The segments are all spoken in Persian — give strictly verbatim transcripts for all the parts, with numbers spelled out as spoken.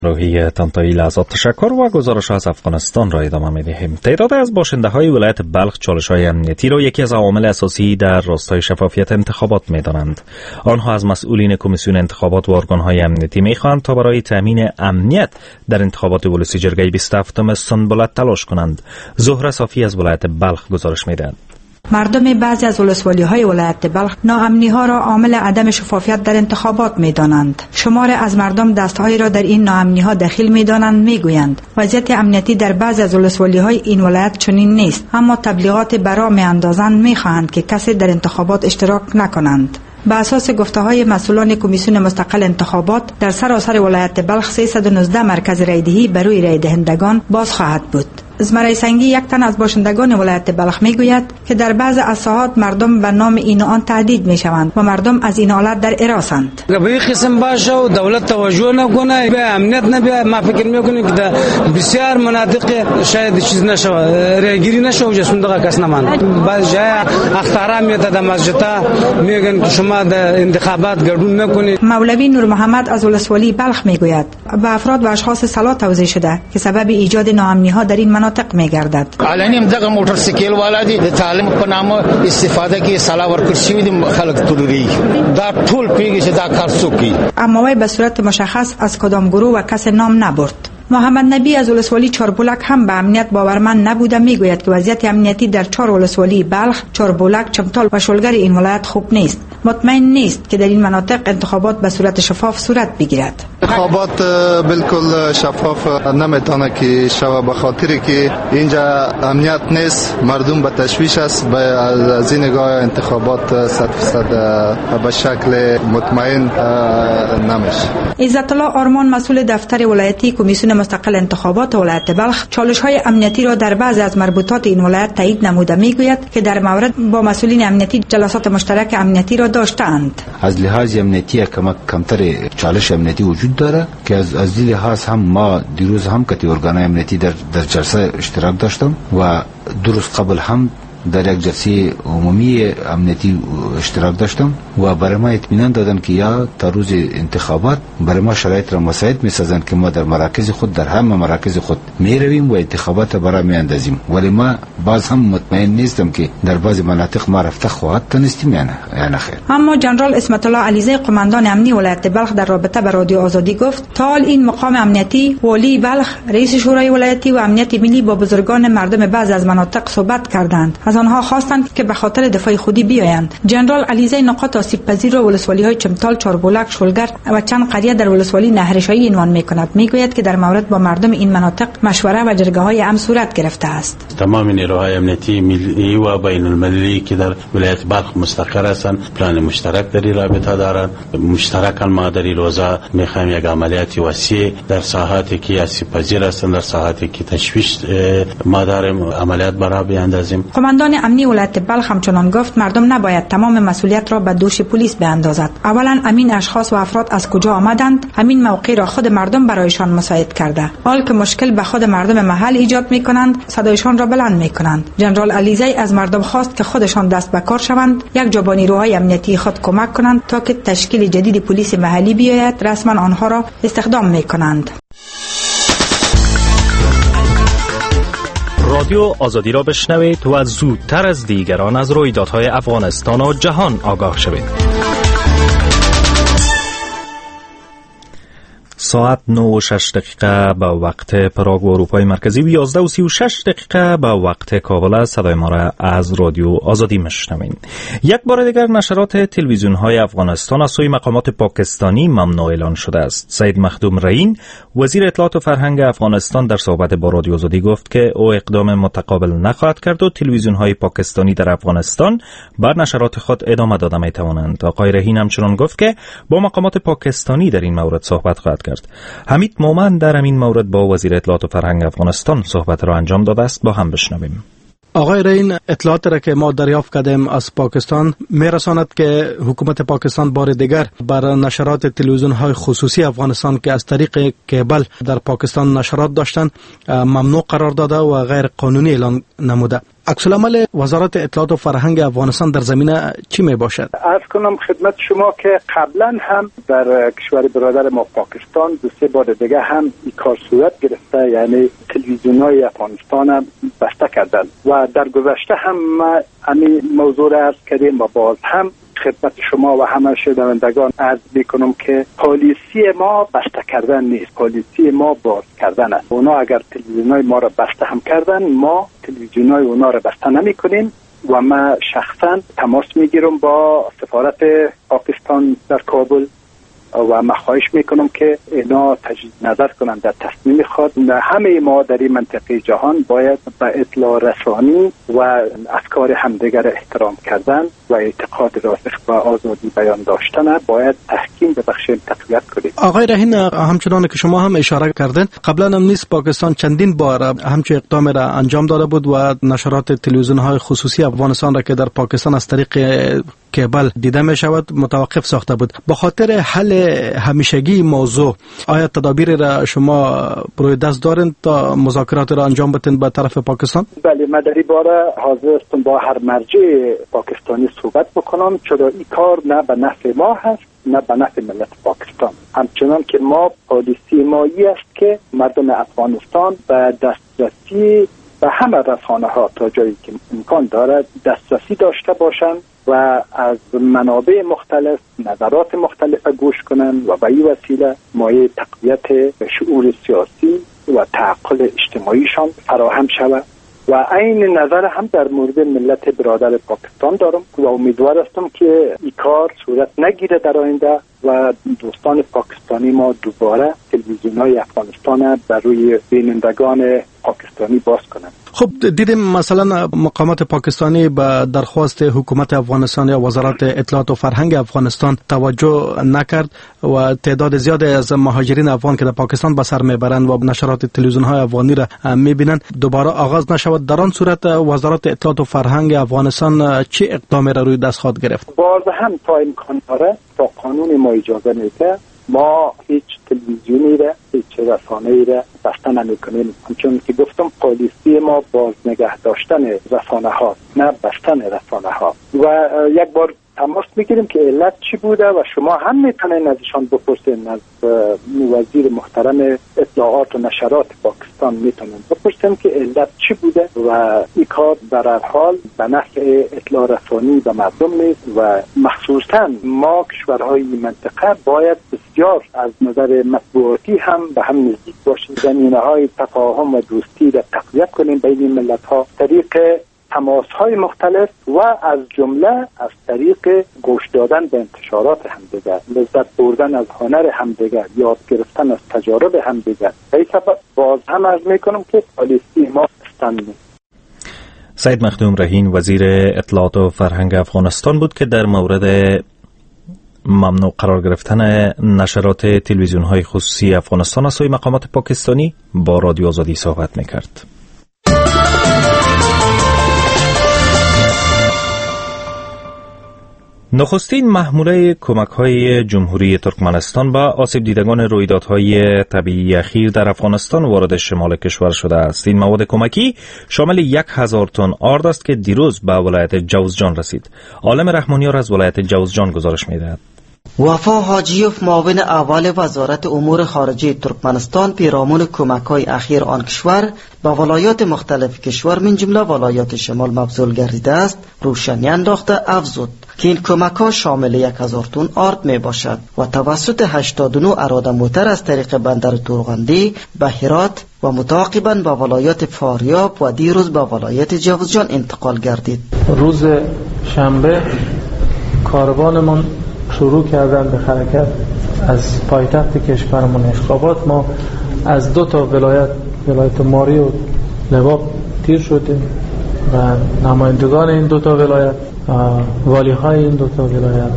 روحی تانتایی لحظات تشکر و گزارش از افغانستان را ادامه می‌دهیم. تعداد از باشنده های ولایت بلخ چالش‌های امنیتی را یکی از عوامل اساسی در راستای شفافیت انتخابات می‌دانند. آنها از مسئولین کمیسیون انتخابات و ارگان‌های امنیتی می‌خواهند تا برای تامین امنیت در انتخابات ولسی جرگه بیست و هفتم سنبلت تلاش کنند. زهره صافی از ولایت بلخ گزارش می‌دهد. مردم بعضی از ولسوالی‌های ولایت بلخ ناامنی‌ها را عامل عدم شفافیت در انتخابات می‌دانند. شمار از مردم دستهایی را در این ناامنی‌ها دخیل می‌دانند. می‌گویند وضعیت امنیتی در بعضی از ولسوالی‌های این ولایت چنین نیست، اما تبلیغات برا می‌اندازند می‌خواهند که کسی در انتخابات اشتراک نکنند. به اساس گفته‌های مسئولان کمیسیون مستقل انتخابات در سراسر ولایت بلخ سیصد و نوزده مرکز رایدهی برای رای دهندگان باز خواهد بود. زمره سنگی یک تن از باشندگان ولایت بلخ میگوید که در بعض از ساحات مردم به نام این و آن تهدید میشوند و مردم از این حالت در اراثند. به این قسم باشه و دولت توجه نکنه به امنیت نبیه، ما فکر میکنیم که در بسیار مناطق شاید چیز نشه، رایگیری نشه و جسوندگاه کس نمانه. بعض جای اختارا میاد در مسجد میگن که شما در انتخابات گردون نکنید. مولوی نور محمد از ولسوالی بلخ میگوید به افراد و اشخاص سلا توزیع شده که سبب ایجاد ناامنی ها در این مناطق میگردد. علنیم دغه موټرسایکل والا دي د تعلیم په نامه استفاده کې سلا ورکړ شوی دي خلک تلوري دا ټول پیږي چې دا کار څوکي. اما وی به صورت مشخص از کدام گروه و کس نام نبرد. محمد نبی از ولسوالی چاربولک هم به امنیت باورمند نبوده. میگوید که وضعیت امنیتی در چهار ولسوالی بلخ، چاربولک، چمتال و شلگر این ولایت خوب نیست. مطمئن نیست که در این مناطق انتخابات به صورت شفاف صورت بگیرد. انتخابات بالکل شفاف نمیتونه که شود به خاطری که اینجا امنیت نیست، مردم به تشویش است. از این نگاه انتخابات صد درصد به شکل مطمئن نمیشه. عزت الله آرمان مسئول دفتر ولایتی کمیسیون مستقل انتخابات ولایت بلخ چالش‌های امنیتی را در بعضی از مربوطات این ولایت تایید نموده. میگوید که در مورد با مسئولین امنیتی جلسات مشترک امنیتی را داشتند. از لحاظ امنیتی کم کمتر چالش امنیتی وجود داره که از از این لحاظ هم ما دیروز هم که ارگان‌های امنیتی در در جلسه اشتراک داشتم و درست قبل هم در یک جلسه عمومی امنیتی اشتراک داشتم و برای ما اطمینان دادن که یا تا روز انتخابات برای ما شرایط را مساعد می‌سازند که ما در مراکز خود در همه مراکز خود میرویم و انتخابات برای میاندازیم. ولی ما باز هم مطمئن نیستم که در بعضی مناطق ما رفته خواهد تونستیم یا نه یا نه خیر. اما جنرال اسمت الله علیزی قماندان امنی ولایت بلخ در رابطه با رادیو آزادی گفت تا حال این مقام امنیتی والی بلخ، رئیس شورای ولایتی و امنیت ملی با بزرگان مردم بعضی از مناطق صحبت کردند. از آنها خواستند که به خاطر دفاع خودی بیایند. جنرال علیزی نقاط آسیب پذیر را ولسوالی‌های چمتال، چاربولک، شلگر و چند قریه در ولسوالی نهرشاهی عنوان می‌کند. میگوید که در مورد با مردم این مناطق مشوره و جرگه‌های امن صورت گرفته است. تمام نیروهای امنیتی ملی و بین المللی که در ولایت بلخ مستقر هستند پلان مشترک در رابطه دارند. مشترکاً ما در این روزا می‌خوایم یک عملیات وسیع در ساحاتی که آسیب پذیر هستند، در ساحاتی که تشویش ما داریم عملیات برای بیاندازیم. قماندان امنی ولایت بلخ همچنان گفت مردم نباید تمام مسئولیت را به دوش پلیس بیاندازد. اولا امین اشخاص و افراد از کجا آمدند، همین موقع را خود مردم برایشان مساعد کرده. حال که مشکل به خود مردم محل ایجاد میکنند، صدایشان را بلند میکنند. جنرال علیزی از مردم خواست که خودشان دست به کار شوند، یک جا با نیروهای امنیتی خود کمک کنند تا که تشکیل جدید پلیس محلی بیاید. رسما آنها را استخدام میکنند. رادیو آزادی را بشنوید و زودتر از دیگران از رویدادهای افغانستان و جهان آگاه شوید. ساعت نه و شش دقیقه به وقت پراگ و اروپای مرکزی و یازده و سی و شش دقیقه به وقت کابل است. صدای ما را از رادیو آزادی میشنوید. یک بار دیگر نشرات تلویزیون های افغانستان از سوی مقامات پاکستانی ممنوع اعلان شده است. سید مخدوم رئین وزیر اطلاعات و فرهنگ افغانستان در صحبت با رادیو آزادی گفت که او اقدام متقابل نخواهد کرد و تلویزیون های پاکستانی در افغانستان بر نشرات خود ادامه داده می توانند. آقای رئین همچنان گفت که با مقامات پاکستانی در این مورد صحبت خواهد کرد. حمید مومن در این مورد با وزیر اطلاعات و فرهنگ افغانستان صحبت را انجام داده است. با هم بشنویم. آقای رئین، اطلاعات را که ما دریافت کردیم از پاکستان میرساند که حکومت پاکستان بار دیگر بر نشرات تلویزیون های خصوصی افغانستان که از طریق کیبل در پاکستان نشرات داشتند ممنوع قرار داده و غیر قانونی اعلان نموده. عکس العمل وزارت اطلاعات و فرهنگ افغانستان در زمینه چی می باشد؟ عرض کنم خدمت شما که قبلا هم در کشور برادر ما پاکستان دو سه بار دیگه هم این کار صورت گرفته، یعنی تلویزیون‌های افغانستان هم بسته کردن و در گذشته هم ما همین موضوع را عرض کردیم و باز هم خدمت شما و همه شنوندگان عرض میکنم که پالیسی ما بسته کردن نیست، پالیسی ما باز کردن است. اونا اگر تلویزیون‌های ما را بسته هم کردن، ما تلویزیون‌های اونا را بسته نمی کنیم و من شخصا تماس میگیرم با سفارت پاکستان در کابل و من خواهش میکنم که اینا تجدید نظر کنن در تصمیم خود. همه ما در این منطقه جهان باید به اطلاع رسانی و افکار همدیگر احترام کردن و اعتقاد راسخ و آزادی بیان داشتن باید تحکیم ببخشیم، تقویت کنیم. آقای رهین، همچنان که شما هم اشاره کردین، قبلا هم نیست پاکستان چندین بار همچین اقدام را انجام داده بود و نشرات تلویزیون‌های خصوصی افغانستان را که در پاکستان از طریق کیبل دیده می شود متوقف ساخته بود. به خاطر حل همیشگی موضوع آیا تدابیر را شما روی دست دارین تا مذاکرات را انجام بدین به طرف پاکستان؟ بله، من در این باره حاضر هستم با هر مرجع پاکستانی صحبت بکنم، چرا این کار نه به نفع ما هست نه به نفع ملت پاکستان. همچنان که ما پالیسی ما ای است که مردم افغانستان به دسترسی به همه رسانه ها تا جایی که امکان دارد دسترسی داشته باشند و از منابع مختلف نظرات مختلف گوش کنند و به این وسیله مایه تقویت شعور سیاسی و تعقل اجتماعیشان فراهم شود. و این نظر هم در مورد ملت برادر پاکستان دارم و امیدوار هستم که این کار صورت نگیره در آینده و دوستان پاکستانی ما دوباره تلویزیون‌های افغانستان بر روی بینندگان پاکستانی باز کنند. خب دیدیم مثلا مقامات پاکستانی به درخواست حکومت افغانستان یا وزارت اطلاعات و فرهنگ افغانستان توجه نکرد و تعداد زیادی از مهاجرین افغان که در پاکستان به سر میبرند و نشرات تلویزیون‌های افغانی را میبینند دوباره آغاز نشود. در آن صورت وزارت اطلاعات و فرهنگ افغانستان چه اقدامی را روی دست خواهد گرفت؟ باز هم تا امکان داره تا قانون ما اجازه میده ما هیچ تلویزیونی را هیچ رسانه‌ای را بسته نمی‌کنیم. چون که گفتم پالیسی ما باز نگه داشتن رسانه ها نه بستن رسانه ها. و یک بار تماس میگیریم که علت چی بوده و شما هم میتونین ازشان بپرسین، از وزیر محترم اطلاعات و نشرات پاکستان میتونین بپرسین که علت چی بوده و این کار در هر حال به نفع اطلاع رسانی به مردم نیست و مخصوصا ما کشورهای منطقه باید بسیار از نظر مطبوعاتی هم به هم نزدیک باشیم، زمینه‌های تفاهم و دوستی را تقویت کنیم بین ملت‌ها طریق تماس‌های مختلف و از جمله از طریق گوش دادن به انتشارات همدیگر، لذت بردن از هنر همدیگر، یاد گرفتن از تجارب همدیگر. به این سبب باز هم عرض می‌کنم که پالیسی ما استند. سید مخدوم رهین وزیر اطلاعات و فرهنگ افغانستان بود که در مورد ممنوع قرار گرفتن نشرات تلویزیون‌های خصوصی افغانستان از سوی مقامات پاکستانی با رادیو آزادی صحبت می‌کرد. نخستین محموله کمک‌های جمهوری ترکمنستان به آسیب دیدگان رویدادهای طبیعی اخیر در افغانستان وارد شمال کشور شده است. این مواد کمکی شامل یک هزار تن آرد است که دیروز به ولایت جوزجان رسید. عالم رحمانیار از ولایت جوزجان گزارش می‌دهد. وفا حاجیوف معاون اول وزارت امور خارجه ترکمنستان پیرامون کمک‌های اخیر آن کشور به ولایات مختلف کشور من جمله ولایات شمال مبذول گردیده است روشنی انداخته افزود که این کمک‌ها شامل یک هزار تن آرد می باشد و توسط هشتاد و نه اراده موتر از طریق بندر تورغندی به هرات و متعاقباً به ولایات فاریاب و دیروز به ولایت جوزجان انتقال گردید. روز شنبه کاروانمان شروع کردن به حرکت از پایتخت کشورمون اشخابات. ما از دو تا ولایت ولایت ماری و لباب تیر شدیم و نمایندگان این دو تا ولایت والی های این دو تا ولایت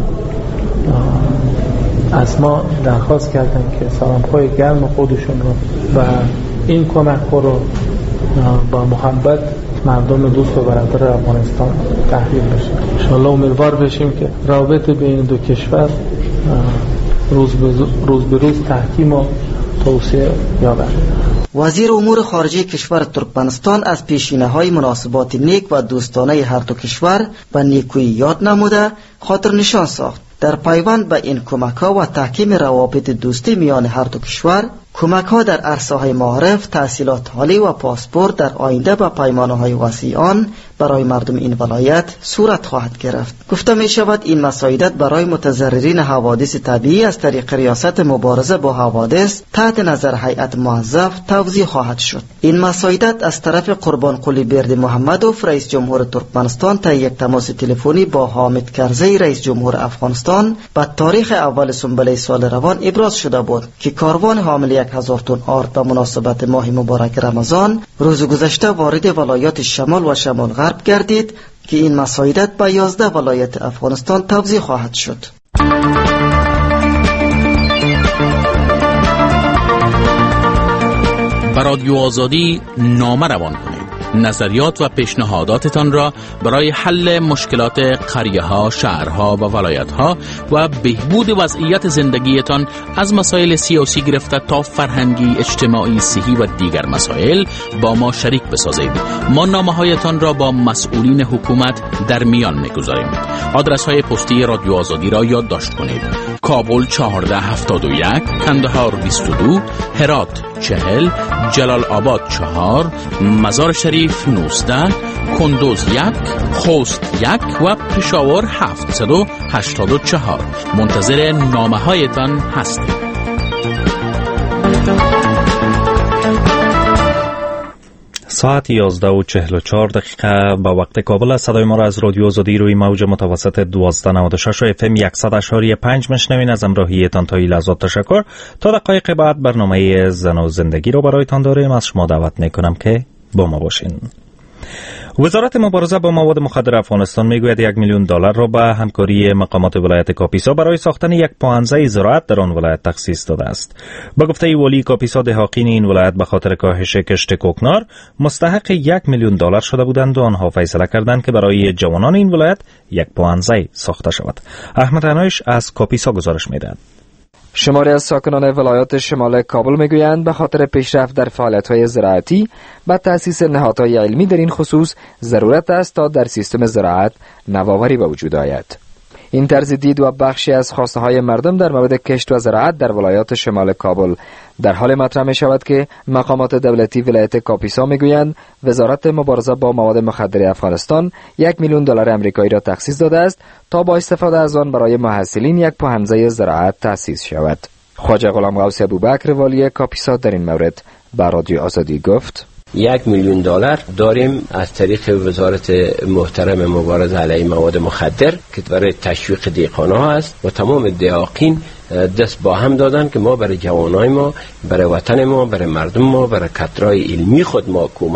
از ما درخواست کردن که سلام‌های گرم خودشون رو و این کمک رو با محبت مردم دوست و برادر افغانستان تحویل بشه. انشالله امیدوار بشیم که رابطه بین دو کشور روز به روز, روز, به روز تحکیم و توسعه یابد. وزیر امور خارجه کشور ترکمنستان از پیشینه‌های مناسبات نیک و دوستانه هر دو کشور به نیکویی یاد نموده خاطر نشان ساخت. در پیوند به این کمک‌ها و تحکیم روابط دوستی میان هر دو کشور، کمک‌ها در عرصه‌های معارف، تحصیلات عالی و پاسپورت در آینده به پیمانه‌های وسیع آن برای مردم این ولایت صورت خواهد گرفت. گفته می شود این مساعدت برای متضررین حوادث طبیعی از طریق ریاست مبارزه با حوادث تحت نظر هیئت موظف توزیع خواهد شد. این مساعدت از طرف قربان قلی برد محمدوف رئیس جمهور ترکمنستان تا یک تماس تلفنی با حامد کرزی رئیس جمهور افغانستان به تاریخ اول سنبله سال روان ابراز شده بود که کاروان حامل یک هزار تن آرد به مناسبت ماه مبارک رمضان روز گذشته وارد ولایات شمال و شمال غرب گردید که این مساعدت به یازده ولایت افغانستان توزیع خواهد شد. به رادیو آزادی نامه روان کنید. نظریات و پیشنهاداتتان را برای حل مشکلات قریه‌ها، شهرها و ولایت‌ها و بهبود وضعیت زندگیتان از مسائل سیاسی گرفته تا فرهنگی، اجتماعی، صحی و دیگر مسائل با ما شریک بسازید. ما نامه‌هایتان را با مسئولین حکومت در میان می‌گذاریم. آدرس‌های پستی رادیو آزادی را یادداشت کنید: کابل چهارده هفتاد و یک، کندهار بیست و دو، هرات چهل، جلال آباد چهار، مزار شریف نوزده، کندوز یک، خوست یک و پشاور هفتصد و هشتاد و چهار. منتظر نامه هایتان هستیم. ساعت یازده و چهل و چهار دقیقه با وقت کابل است. صدای ما را از رادیو آزادی روی موج متوسط دوازده نود و شش و اف ام صد و پنج میشنوین. از امراهیتان تا این لحظات تشکر. تا دقایق بعد برنامه زن و زندگی رو برایتان داریم. از شما دعوت میکنم که با ما باشین. وزارت مبارزه با مواد مخدر افغانستان میگوید یک میلیون دلار را به همکاری مقامات ولایت کاپیسا برای ساختن یک پوهنځی زراعت در آن ولایت تخصیص داده است. با گفته والی کاپیسا، دهقان این ولایت به خاطر کاهش کشت کوکنار مستحق یک میلیون دلار شده بودند و آنها فیصله کردند که برای جوانان این ولایت یک پوهنځی ساخته شود. احمد عنایش از کاپیسا گزارش می‌دهد. شماری از ساکنان ولایات شمال کابل میگویند به خاطر پیشرفت در فعالیت‌های زراعتی و تأسیس نهادهای علمی در این خصوص ضرورت است تا در سیستم زراعت نوآوری به وجود آید. این طرز دید و بخشی از خواسته های مردم در مورد کشت و زراعت در ولایات شمال کابل در حال مطرح می شود که مقامات دولتی ولایت کاپیسا می گویند وزارت مبارزه با مواد مخدر افغانستان یک میلیون دلار آمریکایی را تخصیص داده است تا با استفاده از آن برای محصلین یک پوهنځی زراعت تأسیس شود. خواجه غلام غوث ابوبکر والی کاپیسا در این مورد به رادیو آزادی گفت: یک میلیون دلار داریم از طریق وزارت محترم مبارزه علیه مواد مخدر که برای تشویق دیقان‌ها است و تمام دهقان دست با هم دادن که ما برای جوانای ما، برای وطن ما، برای مردم ما، برای کادرهای علمی خود ما کمک